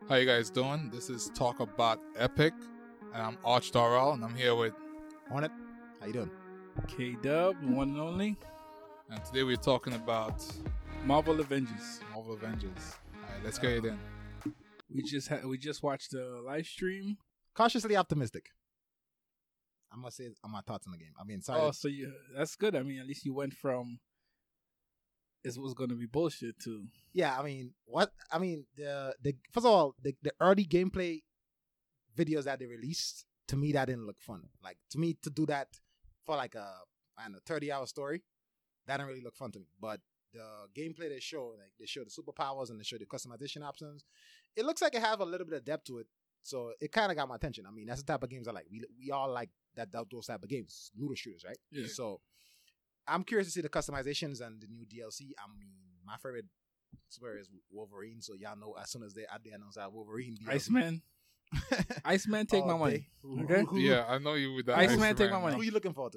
How you guys doing? This is Talk About Epic, and I'm Arch Darrell, and I'm here with Hornet. How you doing? K-Dub, one and only. and today we're talking about Marvel Avengers. Marvel Avengers. Alright, let's get it in. We just watched the live stream. Cautiously optimistic. I must say my thoughts on the game. I mean, sorry. Oh, so that's good. I mean, at least you went from it was going to be bullshit to Yeah, I mean, the first of all, the early gameplay videos that they released, to me that didn't look fun. Like, to me, to do that for like a 30-hour story, that didn't really look fun to me. But the gameplay they show, like they show the superpowers and they show the customization options, it looks like it have a little bit of depth to it. So it kind of got my attention. I mean, that's the type of games I like. We all like those type of games, looter shooters, right? Yeah. So I'm curious to see the customizations and the new DLC. I mean, my favorite superhero is Wolverine, so y'all know as soon as they announce that Wolverine DLC. Iceman. Iceman, take my money. Okay? Yeah, I know you with that. Iceman, take my money. Who you looking forward to?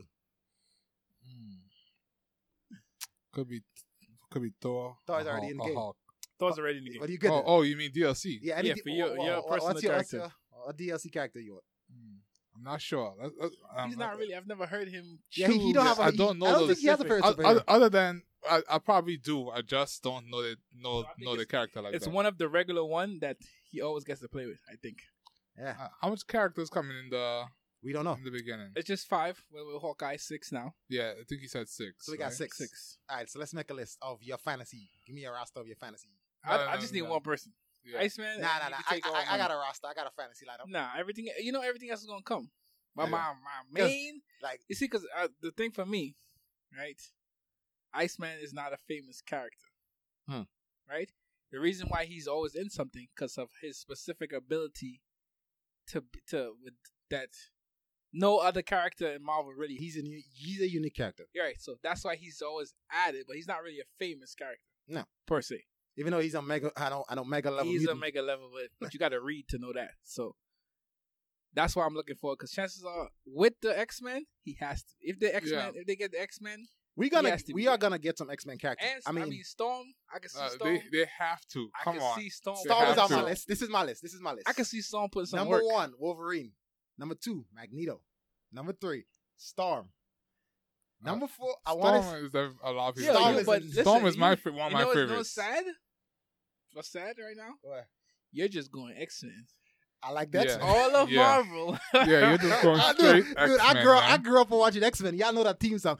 Could be Thor. Thor is already in the game. Hulk. Thor's already in the game. What do you get? Oh, you mean DLC? Yeah, Yeah, for your personal what's your character. DLC character you want? I'm not sure. He's not really. I've never heard him. Yeah, he don't have. I don't know. I don't think he has a favorite superhero. Other than I probably do. I just don't know the character like It's that. one of the regular one that he always gets to play with, I think. Yeah, How much characters coming in the we don't know. beginning? It's just 5. We're with Hawkeye, 6 now. Yeah, I think he said 6. So we got right? 6. 6. All right, so let's make a list of your fantasy. Give me a roster of your fantasy. I just need one person. Yeah. Iceman. Nah. I got a roster. I got a fantasy lineup. Nah, everything else is gonna come. But Yeah. my main, Like, you see, because the thing for me, right, Iceman is not a famous character, right? The reason why he's always in something because of his specific ability to with that no other character in Marvel really. he's a unique character. Right, so that's why he's always added, but he's not really a famous character. No. Per se. Even though he's a mega, I don't mega level. He's mutant. a mega level, but you got to read to know that. So that's what I'm looking for. Because chances are, with the X-Men, he has to. If the X-Men, if they get the X-Men, We are gonna get some X-Men characters. and I mean, Storm. I can see Storm. They have to. I Come can on. see Storm. Storm is have on my to. list. This is my list. I can see Storm put some Number work. 1, Wolverine. Number 2, Magneto. Number 3, Storm. Number 4, I want Storm is a lot of Yeah, people. Storm you, is- but Storm listen, is one of you my know what's favorites. sad? What's sad right now? What? You're just going X-Men. I like that. Yeah. All of Yeah. Marvel. Yeah, you're just going straight Dude, X-Men, I man. grew up watching X-Men. Y'all know that theme song.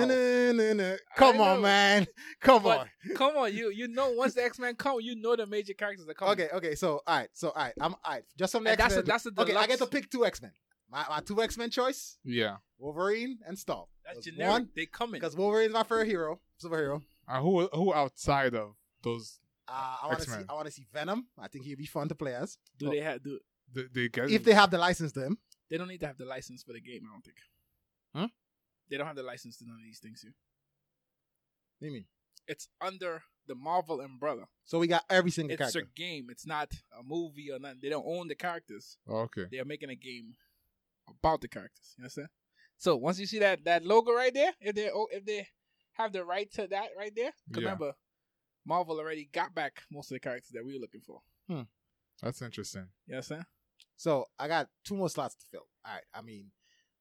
Wow. Come I on, know. man. Come But on. come on, you know once the X-Men come, you know the major characters are coming. Okay. So, all right. I'm all right. Just some And X-Men. that's a Okay, I get deluxe. to pick 2 X-Men. My 2 X-Men choice: Yeah. Wolverine and Storm. That's Because generic. One, They coming. because Wolverine's my favorite superhero. Who outside of those I want to see. X-Men. I want to see Venom. I think he'd be fun to play as. Do they have do? they get? If they have the license to him. They don't need to have the license for the game. I don't think. Huh? They don't have the license to none of these things here. What do you mean? It's under the Marvel umbrella. So we got every single It's character. a game. It's not a movie or nothing. They don't own the characters. Oh, okay. They are making a game about the characters. You understand? So once you see that logo right there, if they have the right to that right there, 'cause Yeah. remember, Marvel already got back most of the characters that we were looking for. That's interesting. You understand? So I got 2 more slots to fill. All right. I mean,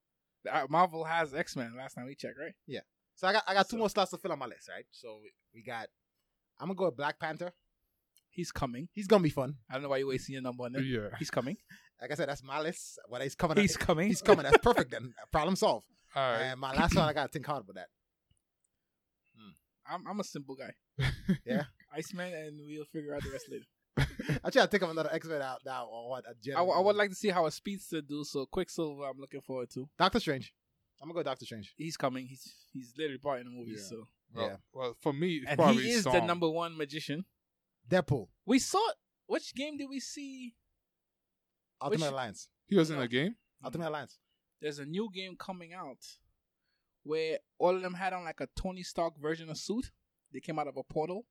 Marvel has X-Men last time we checked, right? so I got 2 more slots to fill on my list. Right. So we got. I'm gonna go with Black Panther. He's coming. He's gonna be fun. I don't know why you're wasting your number on it. Yeah. He's coming. Like I said, that's my list. What he's coming. He's coming. He's coming. That's perfect. Then problem solved. All right. And my last one, I gotta think hard about that. I'm a simple guy. Yeah. Iceman, and we'll figure out the rest later. I try to think of another X-Men out now or what. I would like to see how a speedster do. So Quicksilver, I'm looking forward to. Doctor Strange. I'm gonna go Doctor Strange. He's coming. He's literally part in the movie. Yeah. So Well, Yeah. well, for me, it's and probably he is Storm. the number 1 magician. Deadpool. We saw which game did we see? Ultimate Which- Alliance. He was in the game. Ultimate Alliance. There's a new game coming out where all of them had on like a Tony Stark version of suit. They came out of a portal.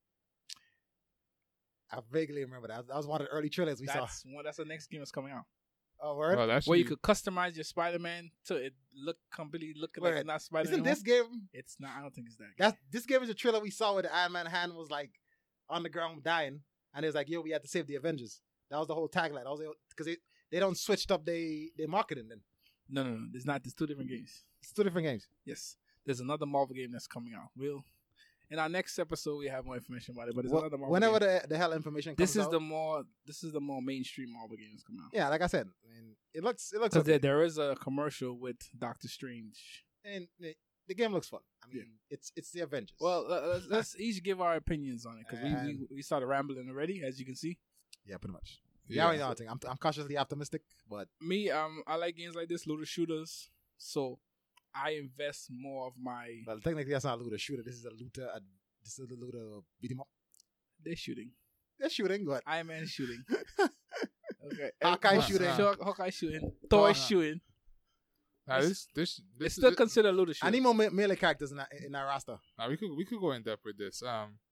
I vaguely remember that. That was one of the early trailers we saw. That's the next game that's coming out. Oh, word. Well, that's Where you could customize your Spider-Man to it completely look like Wait, it's not Spider-Man. Isn't this game? It's not. I don't think it's that. This game is a trailer we saw where the Iron Man hand was like on the ground dying, and it was like, "Yo, we had to save the Avengers." That was the whole tagline. That was because they don't switched up their marketing. Then No. There's not. There's two different games. it's two different games. Yes. There's another Marvel game that's coming out. In our next episode we have more information about it. But there's another Marvel Whenever game. the hell information comes This is out, the more mainstream Marvel game that's coming out. yeah, like I said, I mean, it looks Because okay. there is a commercial with Doctor Strange. And the game looks fun. I mean, it's the Avengers. Well, let's each give our opinions on it because And- we started rambling already, as you can see. yeah, pretty much. Yeah, I know. I'm cautiously optimistic, but Me, I like games like this, looter shooters. So I invest more of my. well, technically that's not a looter shooter. This is a looter. This is a looter beat 'em up. They're shooting. They're shooting, but Iron Man is shooting. Okay. Hawkeye shooting. Hawkeye shooting. Thor is shooting. Now, this It's still considered looter shooter. I need more melee characters in our roster. now we could go in depth with this.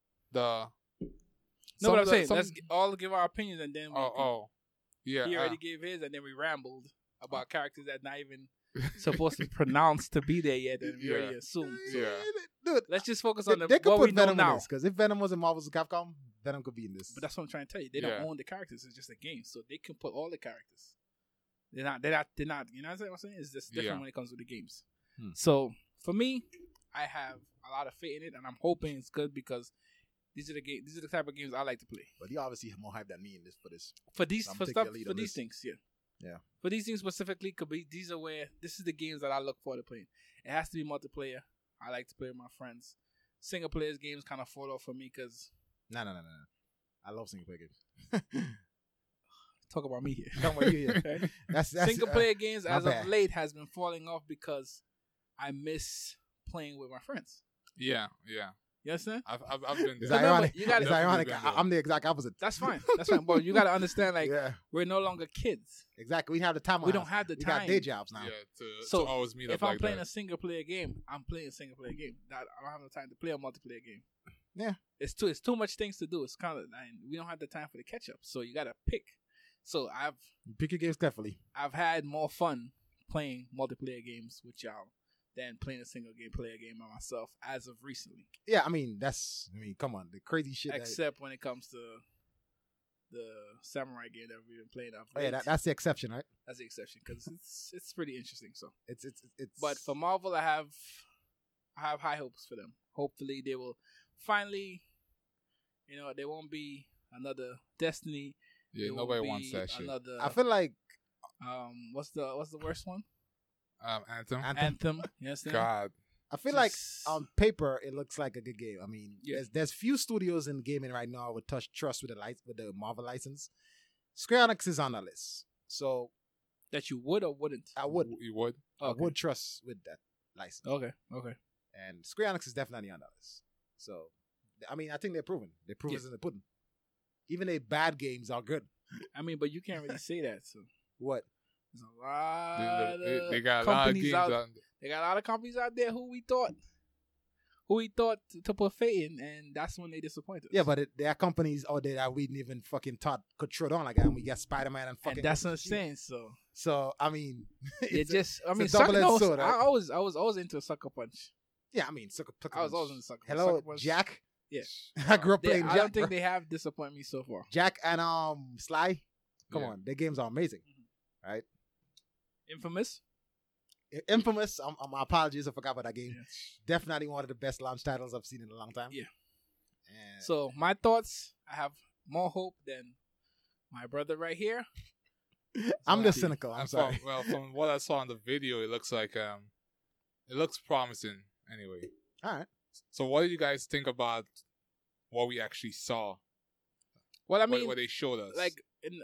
No, but I'm saying let's all give our opinions and then yeah. he already gave his and then we rambled about characters that not even supposed to be pronounced to be there yet and we already assumed. So Yeah. Dude, let's just focus they on could what we put know Venom in now. this because if Venom was in Marvel's Capcom, Venom could be in this. But that's what I'm trying to tell you. They don't Yeah. own the characters. It's just a game, so they can put all the characters. They're not. You know what I'm saying? It's just different Yeah. when it comes to the games. Hmm. So for me, I have a lot of faith in it, and I'm hoping it's good because these are the type of games I like to play. But you obviously have more hype than me in this for this. For these I'm for taking stuff your lead for on these this. things, yeah. Yeah. For these things specifically, could be these are where this is the games that I look forward to playing. It has to be multiplayer. I like to play with my friends. Single players games kind of fall off for me because No. I love single player games. talk about me here. Don't worry, you here. Okay? That's Single player games my as of bad. late has been falling off because I miss playing with my friends. Yeah. You understand? I've been It's there. Remember, ironic. you gotta- It's ironic. Definitely been there. I'm the exact opposite. That's fine. That's fine. But you got to understand, like, yeah, we're no longer kids. exactly. We have the time. We don't have the we time. got day jobs now. Yeah, So, to always meet If up I'm like playing that. a single player game, I'm playing a single player game. I don't have the time to play a multiplayer game. Yeah. It's too much things to do. It's kind of, and we don't have the time for the catch up. So you got to pick. So Pick your games carefully. I've had more fun playing multiplayer games with y'all than playing a single player game by myself as of recently. Yeah, I mean come on, the crazy shit. Except when it comes to the samurai game that we've been playing. That's the exception, right? That's the exception because it's pretty interesting. So, It's. but for Marvel, I have high hopes for them. Hopefully, they will finally, there won't be another Destiny. Yeah, There nobody won't wants be that shit. Another, I feel like what's the worst one? Anthem. Anthem. You understand? God. I feel like Just- on paper it looks like a good game. I mean, Yeah. there's few studios in gaming right now with trust with the Marvel license. Square Enix is on the list, so that you would or wouldn't. I would You would? I would trust with that license. Okay. And Square Enix is definitely on the list. So, I mean, I think they're proven. They're proven in the pudding. Even their bad games are good. I mean, but you can't really say that. So What? there's a lot They of got a lot of companies games out. on. They got a lot of companies out there who we thought to put faith in, and that's when they disappointed us. Yeah, but there are companies out there that we didn't even fucking thought could throw down like that. And we got Spider-Man and fucking. and that's what I'm saying. So So I mean, it it's a mean, double-edged Sucker, sword, right? I was always into Sucker Punch. yeah, I mean, I was always into Sucker Punch. Hello, Sucker Punch. Jack. Yeah. I grew up They, playing I Jack. don't think bro. they have disappointed me so far. Jack and Sly. Come Yeah. on, their games are amazing. Infamous. Infamous. My apologies, I forgot about that game. Yeah. Definitely one of the best launch titles I've seen in a long time. Yeah. And So my thoughts, I have more hope than my brother right here. I'm So just cynical. I'm And sorry. from what I saw in the video, it looks like it looks promising. Anyway, All right. so what do you guys think about what we actually saw? Well, I mean, what they showed us? like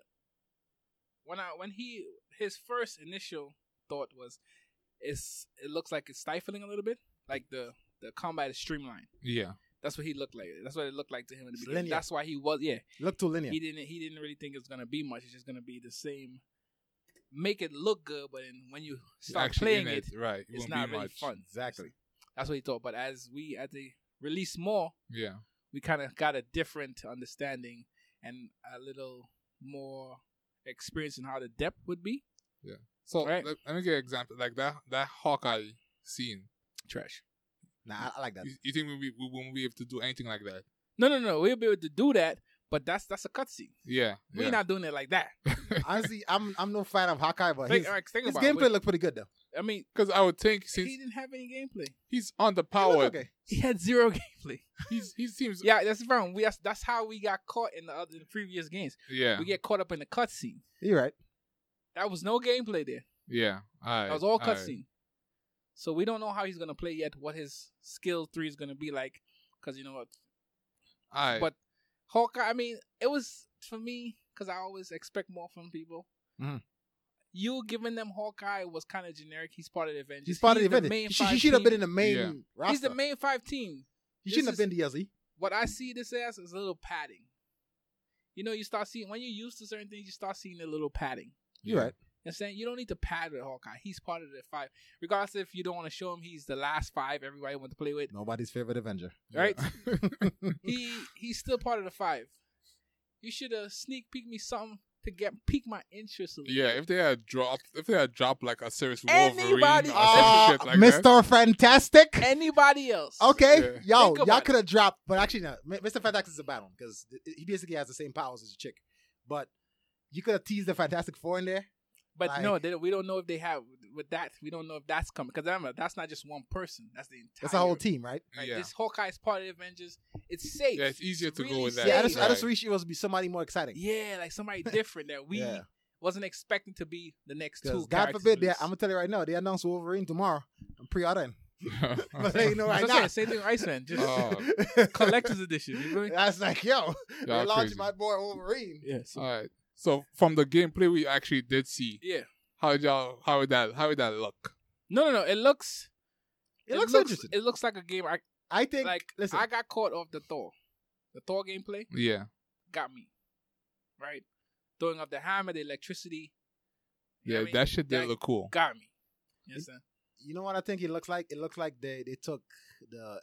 his first initial thought was, it looks like it's stifling a little bit, like the combat is streamlined. yeah, That's what he looked like. That's what it looked like to him in the It's beginning. linear. That's why he was Look too linear. He didn't really think it's gonna be much. It's just gonna be the same. Make it look good, but then when you start actually playing in it, right? It it's won't not be really much. fun. Exactly. That's what he thought. But as they release more, Yeah, we kind of got a different understanding and a little more experience in how the depth would be. so Right. let me get an example like that Hawkeye scene. Trash. Nah, I like that. You think we won't be able to do anything like that? No. We'll be able to do that, But that's a cutscene. Yeah. We're not doing it like that. Honestly, I'm no fan of Hawkeye, but Think his about gameplay it. looked pretty good though. I mean, Because I would think he since didn't have any gameplay. he's He looked underpowered, okay. He had zero gameplay. he seems Yeah, that's the problem. That's how we got caught in the previous games. yeah. We get caught up in the cutscene. You're right. That was no gameplay there. Yeah. That was all cutscene. So we don't know how he's gonna play yet. What his skill 3 is gonna be like. Because you know what. Alright. But Hawkeye, I mean, it was for me because I always expect more from people. Mhm. You giving them Hawkeye was kind of generic. He's part of the Avengers. He's part of the main Avengers. five He should have team. been in the main Yeah. roster. He's the main 5 team. He This shouldn't have is- been DLC. What I see this as is a little padding. You know, you start seeing when you're used to certain things, you start seeing a little padding. You're right. You know what I'm saying? You don't need to pad with Hawkeye. He's part of the 5. Regardless if you don't want to show him he's the last 5 everybody want to play with. Nobody's favorite Avenger. Right? He's still part of the 5. You should have sneak peeked me something to pique my interest a little. Yeah, if they had dropped like a serious Wolverine Anybody- or some shit like that. Mr. Fantastic. Anybody else? Okay, Yeah. yo, Think about y'all it. could have dropped, but actually, no. Mr. Fantastic is a bad one because he basically has the same powers as a chick. But you could have teased the Fantastic Four in there. But Like- no, we don't know if they have with that. We don't know if that's coming because remember that's not just one person. That's the entire. That's a whole team, right? Right? Yeah. This Hawkeye is part of the Avengers. It's safe. Yeah, it's easier to go really with that. safe. Yeah, I Right. just wish it was be somebody more exciting. Yeah, like somebody different that we Yeah. wasn't expecting to be the next 2. Because God characters forbid, released. I'm gonna tell you right now, they announced Wolverine tomorrow. I'm pre-ordering. But Alright. let you know right That's what I'm now. saying, same thing with Iceman, just Oh. collector's edition. You feel me? That's like, yo, they Y'all launched crazy. my boy Wolverine. Yeah. So, Alright. So from the gameplay we actually did see, yeah. how would that look? No. It looks Interesting. It looks like a game. I think. Like listen, I got caught off the Thor gameplay. Yeah. Got me, right? Throwing up the hammer, the electricity. You know Yeah, what I mean? that shit did look cool. Got me. You understand? you know what I think it looks like? It looks like they took the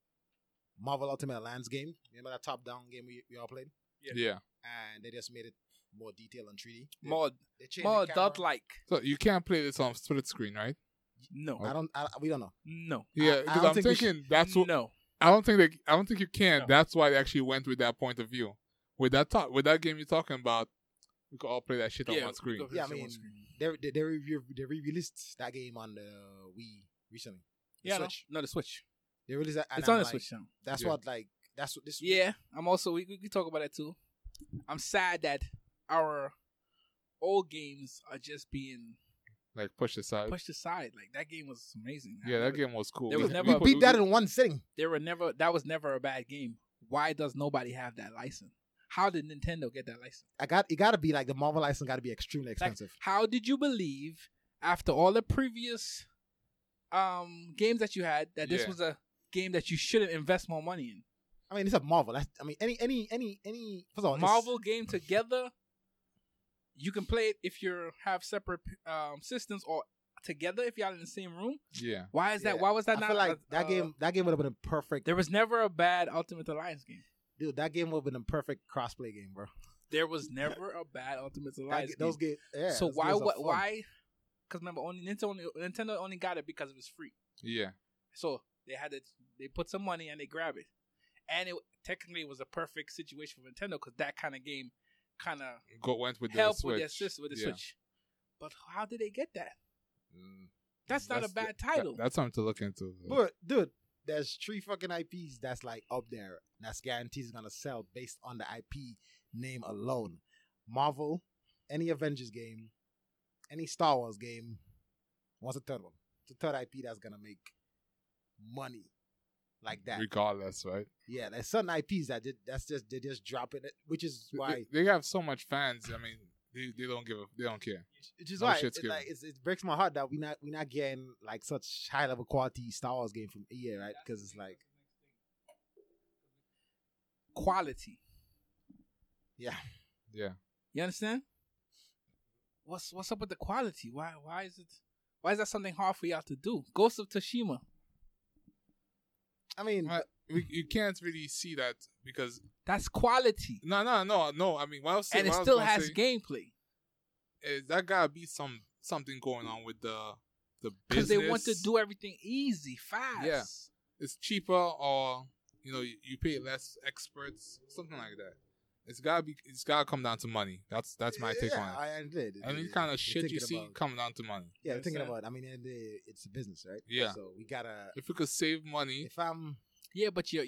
Marvel Ultimate Alliance game. Remember that top-down game we all played? Yeah. And they just made it more detailed and 3D. More They changed more the camera. adult-like. So you can't play this on split screen, right? No. We don't know. No. Yeah, I because don't I'm think we thinking that's what No. I don't think you can. No. That's why they actually went with that point of view. With that game you're talking about, we could all play that shit on one screen. we go Yeah, I on mean, one screen. they re-released that game on the Wii recently. The Yeah, no, Switch. no, the Switch. They released that. and It's I'm on the like, Switch now. That's Yeah. what like. That's what this. Yeah, I'm also we talk about that too. I'm sad that our old games are just being Like push aside. pushed aside. Like that game was amazing. Yeah, that game was cool. There was We- never we a- put- beat that in one sitting. That was never a bad game. Why does nobody have that license? How did Nintendo get that license? It got to be like the Marvel license. Got to be extremely Like, expensive. how did you believe after all the previous games that you had that this Yeah. was a game that you shouldn't invest more money in? I mean, it's a Marvel. Any. First of all, Marvel game together, you can play it if you have separate systems or together if y'all in the same room. Yeah. Why is that? Yeah. Why was that I not feel like a- that game would have been a perfect. There was never a bad Ultimate Alliance game. Dude, that game would have been a perfect crossplay game, bro. There was never a bad Ultimate Alliance Those game. games. Yeah. So those why? games are fun. Why? Because remember, Nintendo only got it because it was free. Yeah. So they put some money and they grab it, and it technically was a perfect situation for Nintendo because that kind of game kind of Went with the helped Switch. with the Yeah. Switch. But how did they get that? Mm. That's not a bad title. That's something to look into. But dude, there's 3 fucking IPs that's like up there. That's guaranteed gonna sell based on the IP name alone. Marvel, any Avengers game, any Star Wars game. What's the third one? The third IP that's gonna make money like that. Regardless, right? Yeah, there's certain IPs that they're just dropping it, which is why. They have so much fans. I mean, they don't care. Which is No why shit's it, given. like it breaks my heart that we not getting like such high level quality Star Wars game from EA, right? Because it's like, Quality. yeah, Yeah. You understand? What's up with the quality? Why is that something hard for y'all to do? Ghost of Tsushima. I mean, You can't really see that because That's quality, no. I mean, what I was saying, and it what I was still gonna has say gameplay is that gotta be something going on with the because business. they want to do everything easy, fast. Yeah. It's cheaper, or you pay less experts, something like that. it's gotta come down to money. That's my take on it. I did. Any kind of shit you see about, coming down to money. Yeah, Yes, thinking sir. about. I mean, it's a business, right? Yeah. So we gotta. If we could save money, If I'm Yeah, but your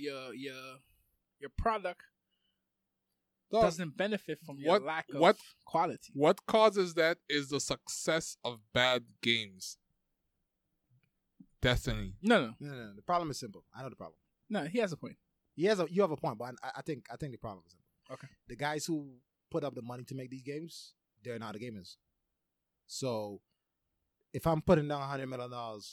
product dog, doesn't benefit from your lack of quality. what causes that is the success of bad games. Destiny. No. no. The problem is simple. I know the problem. No, he has a point. You have a point, but I think the problem is simple. Okay. The guys who put up the money to make these games, they're not the gamers. So if I'm putting down $100 million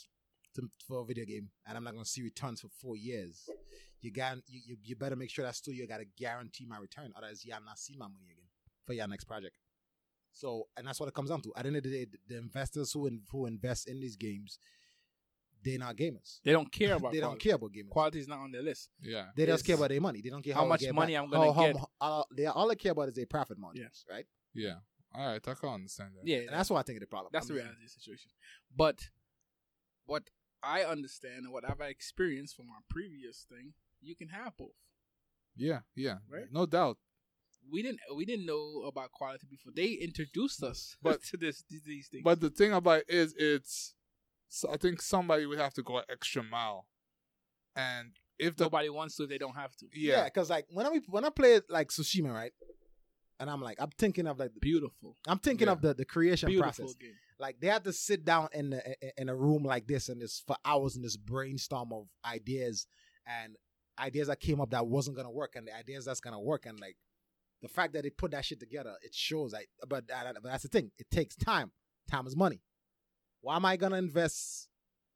for a video game and I'm not going to see returns for 4 years, you better make sure that studio got to guarantee my return. Otherwise, I'm not seeing my money again for your next project. So, and that's what it comes down to. At the end of the day, the investors who invest in these games, they're not gamers. They don't care about They don't care about gamers. Quality is not on their list. Yeah. They just care about their money. They don't care How much money I'm gonna get. All they care about is their profit margins, right? Yeah. All right, I can understand that. Yeah, And that's why I think it's the problem. that's the reality of the situation. But what I understand and what I've experienced from our previous thing, you can have both. Yeah. Right? No doubt. We didn't know about quality before. They introduced us But- to these things. But the thing about it is so I think somebody would have to go an extra mile. And if the nobody wants to, they don't have to. Yeah, because like when I play like Tsushima, right? And I'm thinking of like Beautiful. I'm thinking of the creation Beautiful process. game. Like they had to sit down in a room like this and this for hours in this brainstorm of ideas and ideas that came up that wasn't gonna work and the ideas that's gonna work and like the fact that they put that shit together, it shows like but that's the thing. It takes time. Time is money. Why am I gonna invest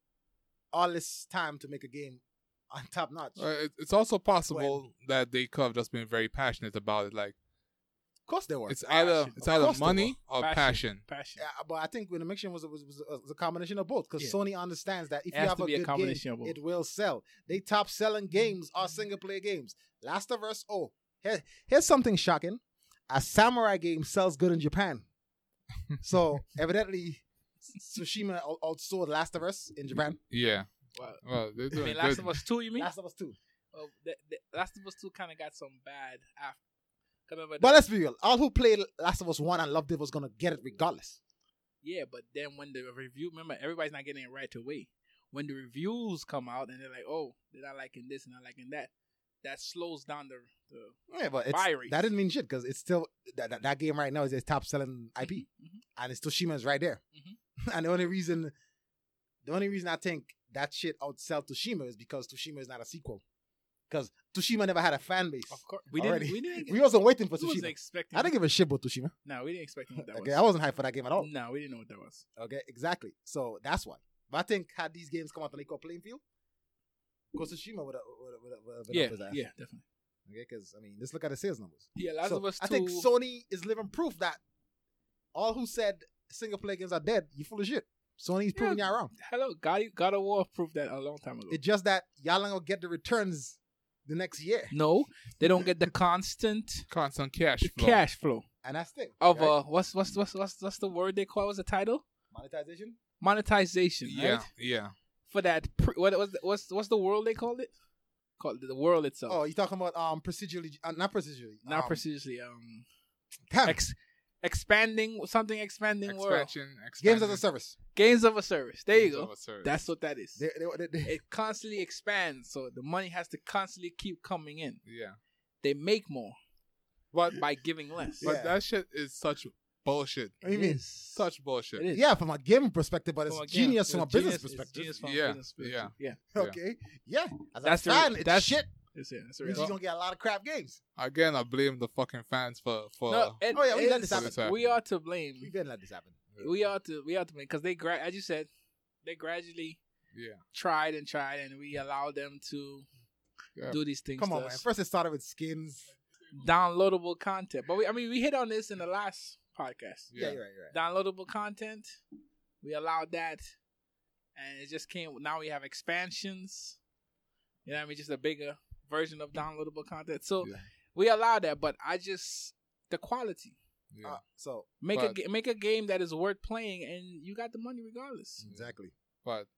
all this time to make a game on top notch? it's also possible that they could have just been very passionate about it. Like Of course they were. it's either Passion. Of course they money or passion. Passion. Yeah, but I think when the mixture was a combination of both because Yeah. Sony understands that if It you has have to a be a good combination of game, both. it will sell. They top selling games are single player games. Last of Us. Oh, here's something shocking: a samurai game sells good in Japan. So evidently, Tsushima outsold Last of Us in Japan. Yeah. Well, Well, they're I doing mean, good. Last of Us 2, you mean? Last of Us 2. Oh, the Last of Us 2 kind of got some bad after. But let's be real: all who played Last of Us 1 and loved it was gonna get it regardless. Yeah, but then when the review, remember, everybody's not getting it right away. When the reviews come out and they're like, oh, they're not liking this and not liking that, that slows down the Yeah, but buy rates. that didn't mean shit because it's still that game right now is a top selling IP. Mhm. And it's Toshima's right there. And the only reason I think that shit outsell Toshima is because Toshima is not a sequel. Because Toshima never had a fan base. Of course, Already. we didn't. We wasn't waiting for we wasn't Toshima. expecting. I didn't give a shit about Toshima. No, we didn't expect what that Okay, was. I wasn't hyped for that game at all. No, we didn't know what that was. Okay, exactly. So that's why. But I think had these games come out on equal playing field, because Toshima would have Yeah, up his ass. yeah, definitely. Okay, because I mean, let's look at the sales numbers. Yeah, Last So of Us 2. I think Sony is living proof that all who said single player games are dead, you full of shit. Sony's proving y'all wrong. Hello, God of War proved that a long time ago. It's just that y'all ain't gonna get the returns the next year, No, they don't get the constant Constant cash flow. cash flow and that's the thing. of right? what's the word they call? What's the title? Monetization. Monetization. Yeah, Right? yeah. For that, what's the world they called it? Called the world itself. Oh, you talking about procedurally? Not procedurally. Not precisely. Damn. Expanding world. Expansion. Games as a service. Games of a service. There you Games go. of a service. That's what that is. They- It constantly expands, so the money has to constantly keep coming in. Yeah. They make more But by giving less. Yeah. that shit is such bullshit. What do you mean? Such bullshit. It is. Yeah, from a gaming perspective, but it's From a game- genius from a it's business genius- it's perspective. genius from a Yeah, business perspective. yeah. Okay, yeah. As That's a the- fan, it's that's- shit. That's it. That's the Means reality. you're gonna get a lot of crap games. Again, I blame the fucking fans for No, Oh, yeah, we let it's- this happen. we are to blame. We've been let this happen. We are to blame because they as you said, they gradually yeah. tried, and we allowed them to Yeah. do these things. Come to on, man. us. First it started with skins. Downloadable content, but we hit on this in the last podcast. Yeah, Yeah. you're right. You're right. Downloadable content, we allowed that, and it just came. Now we have expansions. You know what I mean? Just a bigger version of downloadable content. So Yeah. we allow that, but the quality. Yeah. So Make But- make a game that is worth playing, and you got the money regardless. exactly. But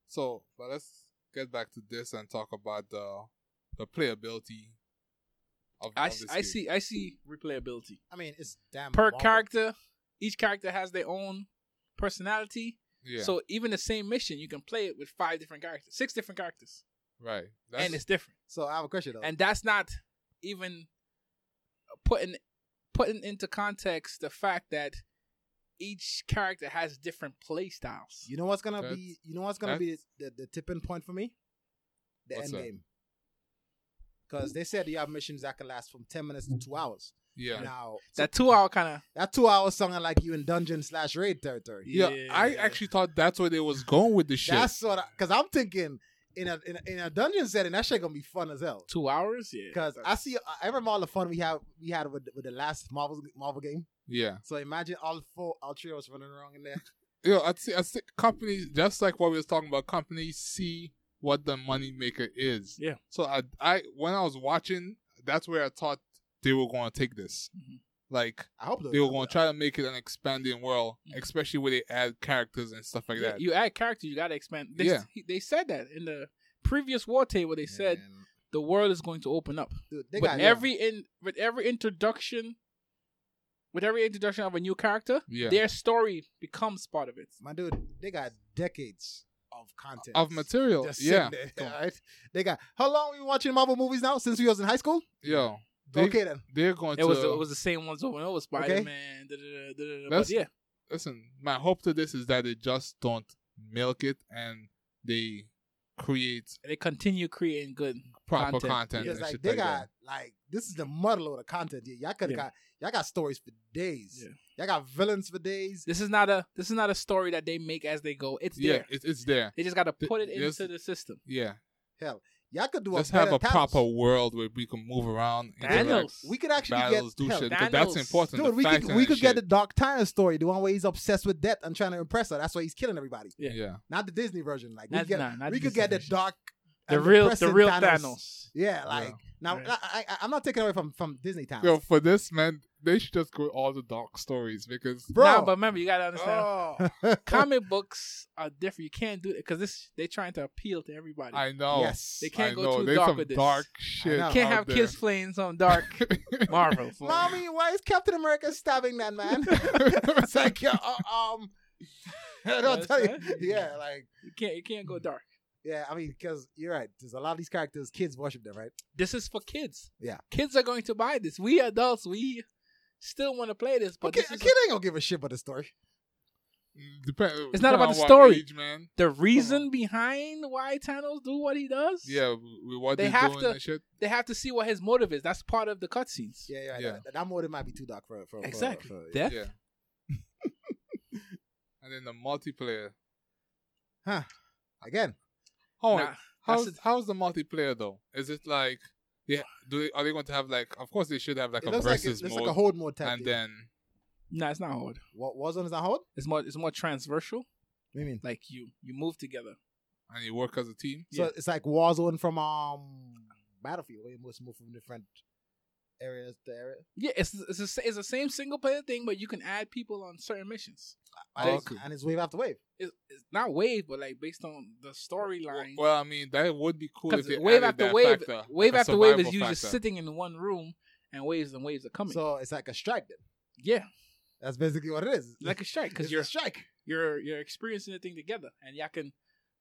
let's get back to this and talk about the playability of I this game. see replayability I mean, it's damn per Marvel. character. Each character has their own personality. Yeah, So even the same mission, you can play it with 5 different characters, 6 different characters, right. and it's different. So I have a question though. And that's not even putting into context the fact that each character has different play styles. you know what's gonna That's- be? You know what's gonna be the tipping point for me? The What's end that? game. Because they said you have missions that can last from 10 minutes to 2 hours. yeah. Now That 2 hour kind of that 2 hours sounding like you in dungeon/raid territory. Yeah, I actually thought that's where they was going with the shit. That's what. Because I'm thinking in a dungeon setting, that shit gonna be fun as hell. 2 hours. Yeah, Because I remember all the fun we had with the last Marvel game. Yeah. So imagine all 3 of us running around in there. Yeah, I see companies, just like what we was talking about, companies see what the money maker is. Yeah. So I when I was watching, that's where I thought they were going to take this. Mhm. Like, I hope they were going to try to make it an expanding world, especially where they add characters and stuff like that. You add characters, you got to expand. Yeah. They said that in the previous War Table. They said the world is going to open up. Dude, they With got every introduction of a new character, Yeah. their story becomes part of it. my dude, they got decades of content Of material. just Yeah. sitting there, right? They got how long we watching Marvel movies now? Since we was in high school? Yo. Okay then. They're going It to. was the same ones over and over. Spider Man. But That's- yeah, Listen, my hope to this is that they just don't milk it and they create they continue creating good proper Content. content. Because and like shit they like got that. like this is the muddle of content. Yeah, y'all got stories for days. Yeah. Y'all got villains for days. This is not a story that they make as they go. It's Yeah, there. it's there. They just got to put it Yes. into the system. Yeah. Hell, y'all could do Let's a better have a Thanos. proper world where we can move around, interact, Thanos. We could actually battles, get do hell, shit. 'Cause that's Thanos. important. dude. the We facts could and get the shit. Dark Thanos story, the one where he's obsessed with death and trying to impress her. That's why he's killing everybody. Yeah. Yeah. Not the Disney version. Like Not we could get the Disney version. dark, The and real depressing Thanos. Yeah, like Yeah. now Right. I'm not taking away from Disney Thanos. Yo, for this, man, they should just go with all the dark stories because Bro. Nah, but remember, you gotta understand. Oh. Comic books are different. You can't do it because they're trying to appeal to everybody. I know. Yes. They can't I go know. too There's dark some with this. dark shit. know. Can't out have there. kids playing some dark Marvel. Mommy, why is Captain America stabbing that man? It's like, I don't tell you. Yeah, like, You can't go dark. yeah, I mean, because you're right. There's a lot of these characters, kids worship them, right? This is for kids. Yeah. Kids are going to buy this. We adults, we still want to play this, but Okay, this a is kid ain't gonna give a shit about the story. It's not about the what story. age, man. the reason behind why Thanos do what he does. Yeah, with what They they're have doing to- and shit. They have to see what his motive is. That's part of the cutscenes. Yeah. Yeah. That motive might be too dark for Exactly. for- Death. Yeah. And then the multiplayer. Huh. Again, Oh, Nah, how's the multiplayer though? Is it like, yeah? Are they going to have like? Of course, they should have like it a looks like versus it's mode, like a hold mode type. and thing. then No, it's not hard. What Warzone is on hold? It's more transversal. What do you mean? Like you move together. and you work as a team. So Yeah. it's like Warzone from Battlefield, where you must move from different areas to area. Yeah, it's the same single player thing, but you can add people on certain missions. And it's wave after wave. It's not wave, but like based on the storyline. Well, I mean, that would be cool if Because they wave added after that wave, factor, wave like a after wave is survival you just factor. sitting in one room, and waves are coming. So it's like a strike then. yeah, That's basically what it is. like a strike because It's you're a strike. you're experiencing the thing together, and y'all can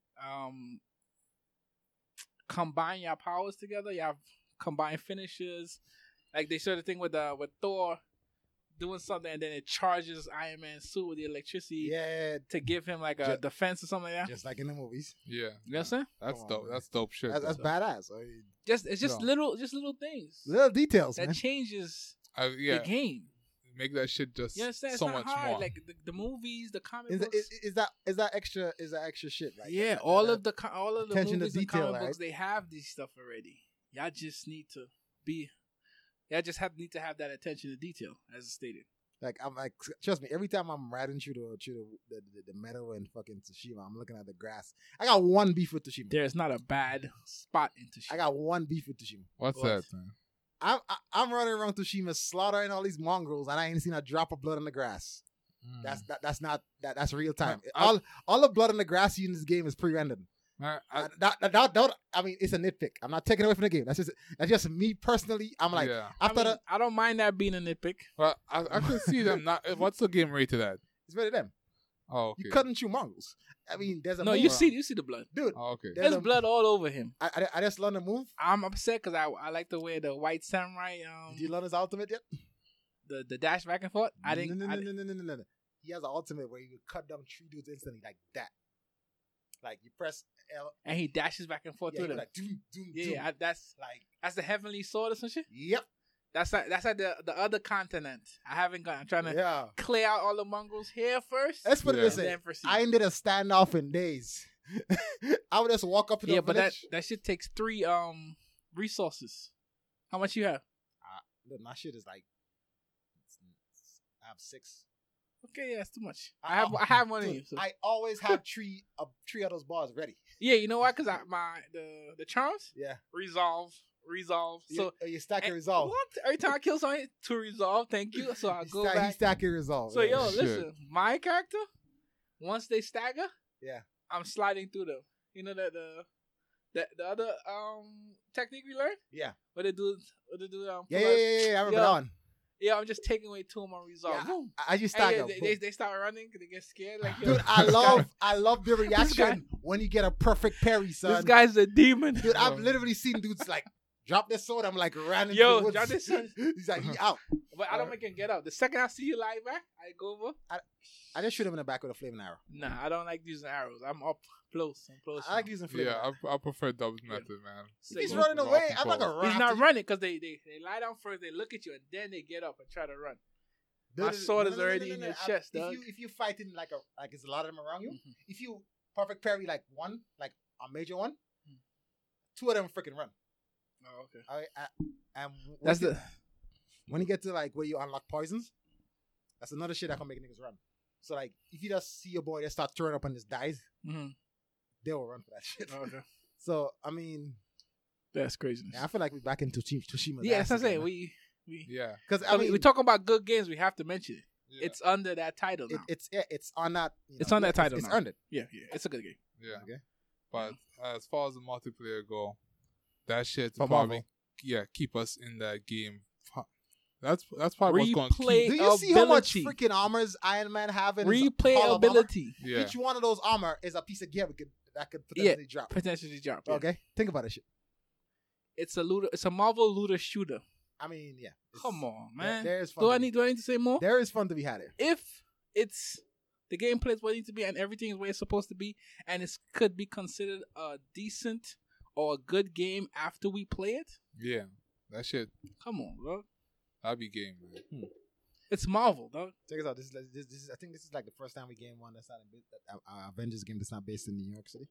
combine your powers together. You have combined finishes, like they showed the thing with Thor doing something, and then it charges Iron Man's suit with the electricity Yeah, to give him like a defense or something like that. just like in the movies. Yeah, You know what I'm saying? that's Come on, dope. man. That's dope shit. That's though. badass. I mean, It's just No. little things little details, that man. changes Yeah, the game. make that shit just You understand? It's so not much hard. more. Like the movies, the comic Is, books. is that extra shit? Like Yeah, that- all that- of the attention to movies and detail, comic right? books, they have these stuff already. Y'all just need to be. Y'all just need to have that attention to detail, as stated. Like I'm like, trust me. Every time I'm riding through the meadow in fucking Tsushima, I'm looking at the grass. I got one beef with Tsushima. There's not a bad spot in Tsushima. I got one beef with Tsushima. What's What? that, man? I'm running around Tsushima slaughtering all these mongrels, and I ain't seen a drop of blood on the grass. Mm. That's not that's real time. I- All the blood on the grass in this game is pre-rendered. Man, I mean, it's a nitpick. I'm not taking away from the game. That's just me personally. I'm like, yeah. I don't mind that being a nitpick. But I can see them not. What's the game rated at? it's better them. Oh, okay. You couldn't chew mongrels. I mean, there's a No, move you around. see the blood. Dude. Oh, okay. There's blood all over him. I just learned the move. I'm upset because I like to wear the white samurai. Did you learn his ultimate yet? The dash back and forth. I didn't. No. He has an ultimate where you can cut down 3 dudes instantly like that. Like you press L and he dashes back and forth yeah, through them. like doom, doom, Yeah, doom. yeah, that's Like the heavenly sword or some shit. yep. That's at the other continent. I haven't gone. I'm trying to Yeah. clear out all the mongrels here first. Let's put it Yeah. this way. Then proceed. I ain't did a standoff in days. I would just walk up to the Yeah, but village. that shit takes 3 resources. How much you have? Look, my shit is like I have 6. Okay, yeah, that's too much. I have one of Dude, you. So. I always have three of those bars ready. Yeah, you know why? Because the charms Yeah. resolve. So You stack your and resolve. What? Every time I kill something, to resolve. Thank you. So I He go stack, he back. stack your resolve. So yeah. yo, Shit. listen, my character, once they stagger, Yeah. I'm sliding through them. You know that the other technique we learned? Yeah. What they do Yeah. I remember Yo. that one. Yeah, I'm just taking away 2 of my resolve. Yeah, Boom. I just And stack yeah, them. they start running because they get scared. Like, yo, Dude, I love the guy- reaction when you get a perfect parry, son. this guy's a demon. Dude, I've literally seen dudes like drop their sword. I'm like ran into Yo, the woods. drop this sword. He's like, he out. But I don't make him get up. The second I see you live back, I go over. I just shoot him in the back with a flaming arrow. Nah, I don't like using arrows. I'm up close. I'm close. I like using flaming Yeah, arrows. I prefer double method, man. If he's So- running away, I'm not He's gonna run. He's not after running because they lie down first. They look at you and then they get up and try to run. you. My sword is already in your chest, If dog. you fighting like it's a lot of them around you. Mhm. If you perfect parry like one, like a major one, Mhm. 2 of them freaking run. Oh, okay. And That's the. when you get to like where you unlock poisons, that's another shit that can make niggas run. So like if you just see your boy that start throwing up and just dies, Mm-hmm. they will run for that shit. Okay. So I mean, That's craziness. yeah, I feel like we're back into Tsushima. Yeah, that's what I'm saying. We Yeah. because I mean, we talk about good games. We have to mention it. Yeah. It's under that title now. it's on that. It's on that title It's now. earned it. yeah, it's a good game. Yeah. Okay. But as far as the multiplayer go, that shit For probably Marvel. keep us in that game. That's probably what's going to Replay- keep. Do you see how much Ability. freaking armors Iron Man have in his Hall of Armor? Replayability. Yeah. Each one of those armor is a piece of gear that could potentially drop. Potentially drop. Yeah. Okay, think about that shit. It's a Marvel looter shooter. I mean, yeah. it's- Come on, man. There is fun. Do to I be- need to say more? There is fun to be had here. If it's the gameplay is what it needs to be and everything is where it's supposed to be, and it could be considered a decent or a good game after we play it, Yeah. That shit, come on, bro. that'd be game, man. It's Marvel, dog. Check us out. This is I think this is like the first time we game one that's not Avengers game that's not based in New York City.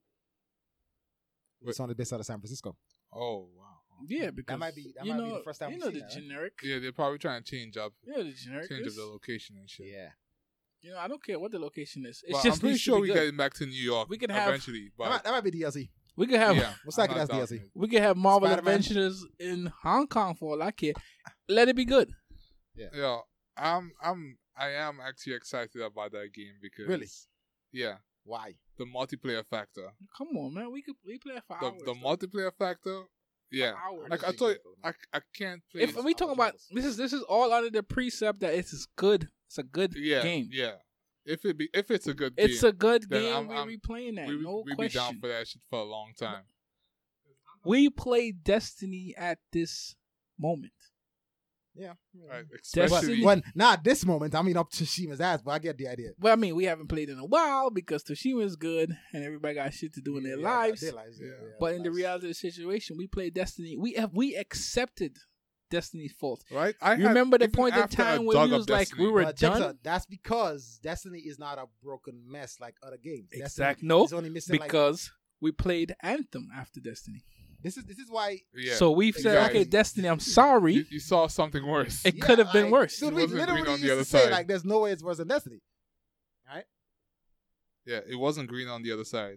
It's only based out of San Francisco. Oh, wow. Yeah, because might be- that you might be know, the first time you we've know seen the that, right? generic. Yeah, they're probably trying to change up The generic. is- the location and shit. Yeah. You know, I don't care what the location is. It's But just I'm pretty needs to sure be we good. get back to New York We can have- eventually. But That might be DLC. We could have yeah, What's that? I'm not That's doubting DLC. it. we could have Marvel Spider-Man. Adventures in Hong Kong for all I care. Let it be good. Yeah, I am actually excited about that game because Really? yeah, Why? the multiplayer factor, Come on, man. We play it for the hours. the dog. multiplayer factor, yeah. Hours. Like I told you, I can't play. If we talk about this is all under the precept that it's good. It's a good yeah, game. yeah. If it's a good It's game, a good then game. I'm- We replaying that. we no be question. down for that shit for a long time. We play Destiny at this moment. Yeah. Right, Destiny- especially Well, not this moment. I mean, up to Tsushima's ass, but I get the idea. Well, I mean, we haven't played in a while because Tsushima is good and everybody got shit to do in their lives. Their lives, yeah. Yeah. But in the reality of the situation, we play Destiny. We accepted Destiny's fault. right. You remember the even point in after I time where dug we up was like, Destiny, we were But check this done? out. That's because Destiny is not a broken mess like other games. Exact. Destiny No, is only missing because we played Anthem after Destiny. this is why yeah. So we've said, exactly. okay, Destiny, I'm sorry. You saw something worse. It could have been like, worse. Dude, It we wasn't green literally on the used other to say side. like, there's no way it's worse than Destiny. Yeah, it wasn't green on the other side.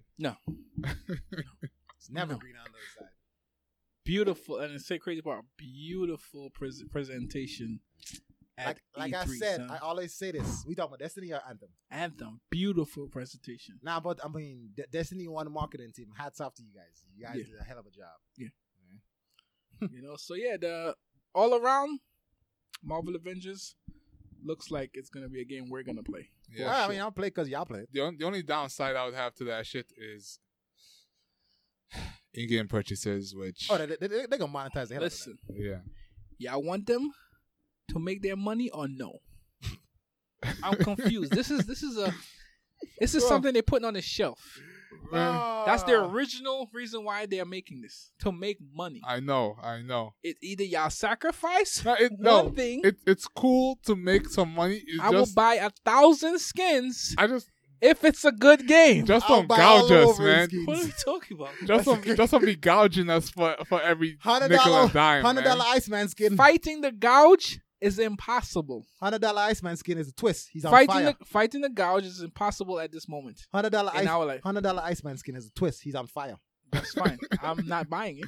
It's never No. green on the other side. Beautiful, and it's the crazy part, beautiful presentation at Like I E3, said, son. I always say this. We talking about Destiny or Anthem? Anthem, beautiful presentation. Nah, but I mean, Destiny One marketing team. Hats off to you guys. You guys Yeah. did a hell of a job. You know, so yeah, the all around Marvel Avengers looks like it's gonna be a game we're gonna play. Yeah. Well, I mean, I'll play because y'all play it. The only downside I would have to that shit is in-game purchases, which Oh, they gonna monetize the hell Listen, yeah, y'all want them to make their money or no? I'm confused. This is something they're putting on the shelf. That's the original reason why they're making this, to make money. I know. It's either y'all sacrifice No, one thing. it's cool to make some money. It's I will buy 1,000 skins I just if it's a good game. Just I'll don't buy all gouge us, Wolverine man. skins. What are we talking about? Just don't be gouging us for every nickel and dime, $100 man. Iceman skin. Fighting the gouge is impossible. $100 Iceman skin is a twist. He's on Fighting fire. fighting the gouge is impossible at this moment. $100 in our life. $100 Iceman skin is a twist. He's on fire. That's fine. I'm not buying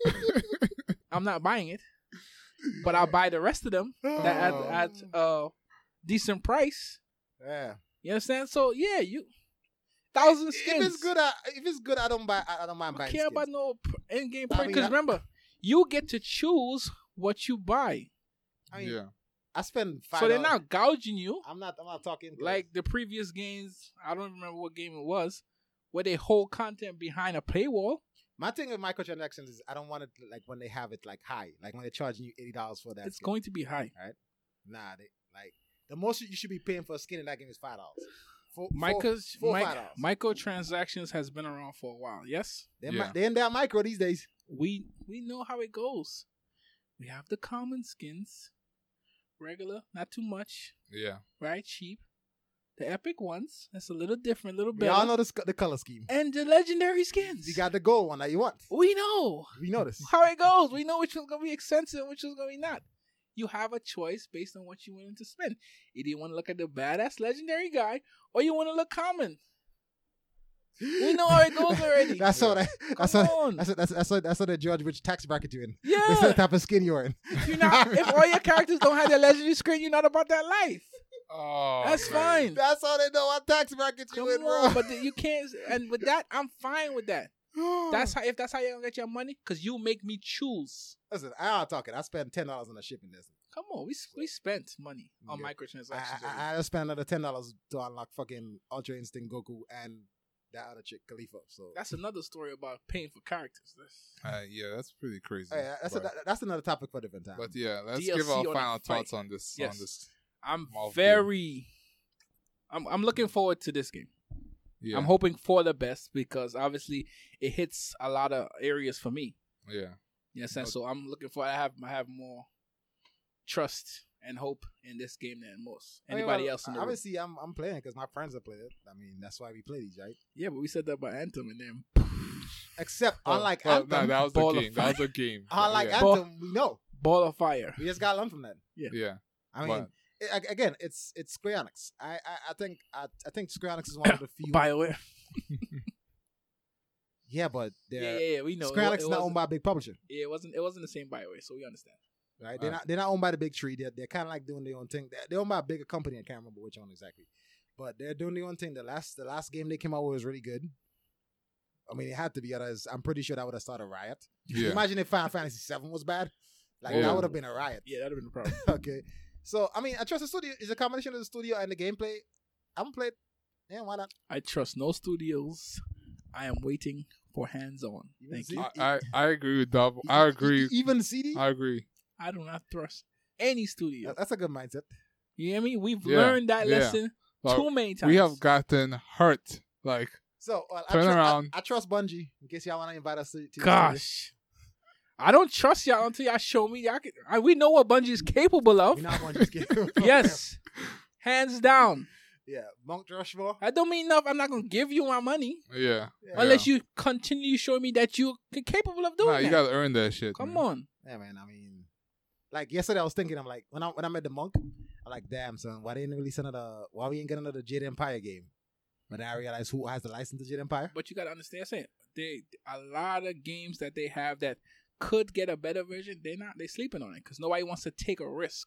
it. But I'll buy the rest of them at a decent price. Yeah. You understand? So yeah, 1,000 skins. If it's good, I don't mind I buying don't care skins. about no in-game I price. mean, Because remember, you get to choose what you buy. I mean, Yeah. I spend $5. So they're not gouging you I'm not talking like the previous games. I don't remember what game it was, where they hold content behind a paywall. My thing with microtransactions is I don't want it like when they have it like high, like when they're charging you $80 for that. It's skin. going to be high. Nah, the most you should be paying for a skin in that game is $5. Microtransactions has been around for a while. Yes, They're in their micro these days. we know how it goes. We have the common skins, regular, not too much, Yeah. right? Cheap. The epic ones, that's a little different, a little We better. all know the color scheme. And the legendary skins. You got the gold one that you want. We know We know this. how it goes. We know which one's gonna be expensive and which one's gonna be not. You have a choice based on what you willing to spend. Either you want to look at the badass legendary guy or you want to look common. We know how it goes already. That's what on. that's what the George Rich tax bracket you're in. Yeah. That's the type of skin you're in. If all your characters don't have their legendary screen, you're not about that life. Oh, That's man. fine. That's how they know what tax bracket you Come in, bro. on, but you can't. And with that, I'm fine with that. If that's how you're gonna get your money, because you make me choose. Listen, I'm not talking. I spent $10 on a shipping this. Come on, we spent money on microtransactions. already. I spent another $10 to unlock fucking Ultra Instinct Goku and that other chick Khalifa. So That's another story about paying for characters. Yeah, that's pretty crazy. that's another topic for a different time. But yeah, let's DLC give our on a final fight. thoughts on this. Yes. On this. I'm Marvel very. I'm looking forward to this game. Yeah. I'm hoping for the best because obviously it hits a lot of areas for me. Yeah. Yes, and so I'm looking for. I have more trust and hope in this game than most anybody else in the room. Obviously, I'm playing because my friends have played it. I mean, that's why we play these, right? Yeah, but we said that about Anthem and then Except unlike Well, Anthem, that was Ball the of game. That was a game. unlike yeah. Anthem, we know ball of fire. we just got to learn from that. Yeah. I mean, But- again, it's Square Enix. I think Square Enix is one of the few. BioWare. Yeah, but Yeah, we know. Square Enix is not wasn't- owned by a big publisher, Yeah, it wasn't the same BioWare, so we understand. right? They're not owned by the big three. They're kind of like doing their own thing. They're owned by a bigger company. I can't remember which one exactly, but they're doing their own thing. The last game they came out with was really good. I mean, it had to be. Otherwise, I'm pretty sure that would have started a riot. Yeah. Imagine if Final Fantasy VII was bad. Like Oh. that would have been a riot. Yeah, that'd have been the problem. Okay. So I mean, I trust the studio. It's a combination of the studio and the gameplay. I'm gonna play it. Yeah, why not? I trust no studios. I am waiting for hands-on. Thank you. I agree with Dub. I agree. Even the CD. I agree. I do not trust any studio. That's a good mindset. You hear me? We've Yeah, learned that yeah. lesson Like, too many times. We have gotten hurt. Like, So Turn around. I trust Bungie in case y'all want to invite us to your Gosh. I don't trust y'all until y'all show me. We know what Bungie is capable studio. of. We not Bungie's game. Yes. Hands down. Yeah, Monk Rushmore. That don't mean enough. I'm not going to give you my money yeah. Yeah. unless you continue showing me that you're capable of doing Nah, that. you gotta earn that shit. Come man. on. Yeah, man. I mean, like yesterday, I was thinking, I'm like, when I met the Monk, I'm like, damn, son, why they didn't release why we ain't get another Jade Empire game? But then I realized who has the license to Jade Empire. But you got to understand, saying a lot of games that they have that could get a better version, they're sleeping on it because nobody wants to take a risk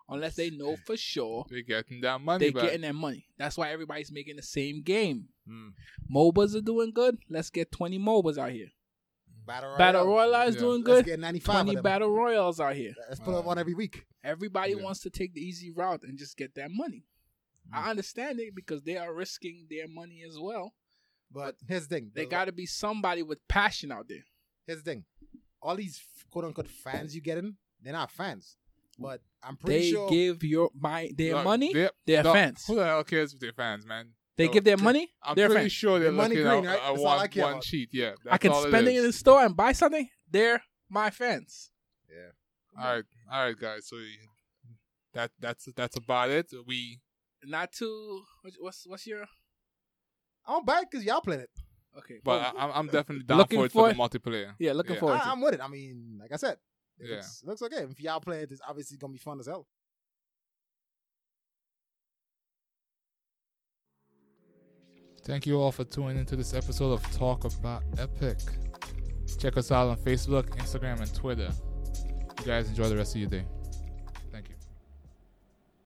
unless they know for sure They're getting that money they're back. getting their money. That's why everybody's making the same game. Mm. MOBAs are doing good. Let's get 20 MOBAs out here. Battle Royale is Yeah. doing Let's good. get 95 20 of them. Battle Royals out here. Let's put up one every week. Everybody Yeah. wants to take the easy route and just get that money. I understand it because they are risking their money as well. But here's the thing. They got to be somebody with passion out there. Here's the thing. All these quote unquote fans you get in, they're not fans. But I'm pretty They sure give their Look, money. they're- They're no, fans. Who the hell cares if they're fans, man? They So, give their money. I'm They're pretty fans. sure they're The money looking green, at right? That's all I care one about. sheet. Yeah, that's I can all spend it in the is. store and buy something. They're my fans. All right, guys. So that's about it. We Not too. What's your? I don't buy it because y'all playing it. Okay, But I'm definitely down Looking for it for for the multiplayer. yeah, looking Yeah. forward to. I'm with it. I mean, like I said, it Yeah. looks okay. If y'all play it, it's obviously gonna be fun as hell. Thank you all for tuning into this episode of Talk About Epic. Check us out on Facebook, Instagram, and Twitter. You guys enjoy the rest of your day.